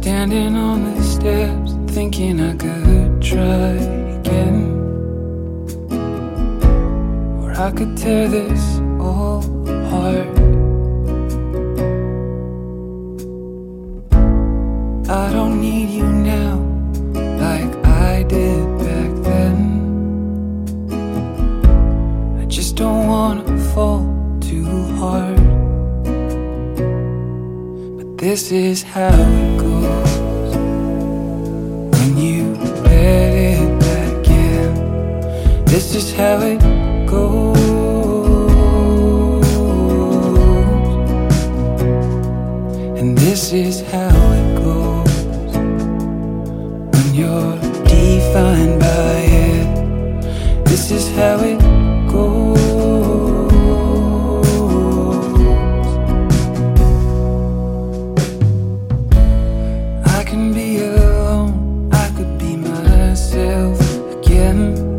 Standing on the steps, thinking I could try again, or I could tear this all apart. I don't need you now like I did back then. I just don't wanna fall too hard. But this is how it goes when you let it back in. This is how it goes. And this is how it goes when you're defined by it. This is how it goes. I can be alone, I could be myself again.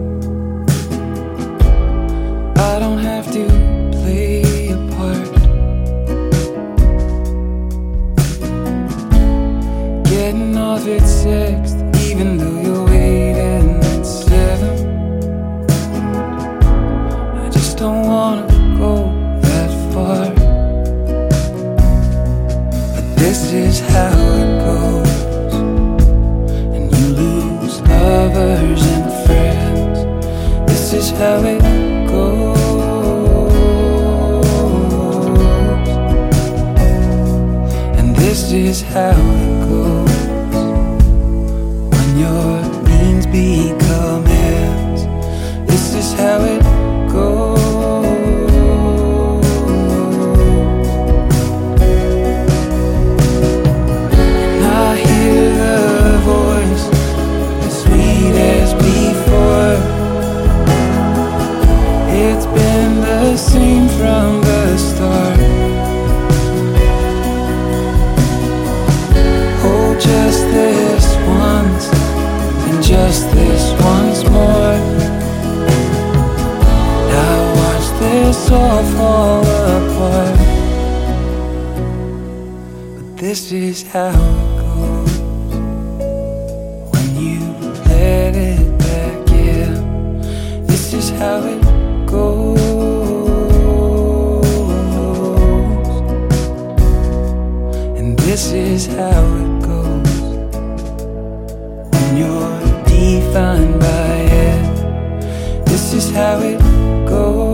I don't have to play a part. Getting off at 6th, even though you're waiting at 7. I just don't wanna go that far. But this is how it goes, and you lose lovers and friends. This is how it goes. And this is how it goes when your means become ends. This is how it goes. And I hear the voice as sweet as before. It's been the same from the start. Oh, just this once, and just this once more. Now watch this all fall apart. But this is how it goes when you let it back in. This is how it goes. And this is how it goes when you're defined by it. This is how it goes.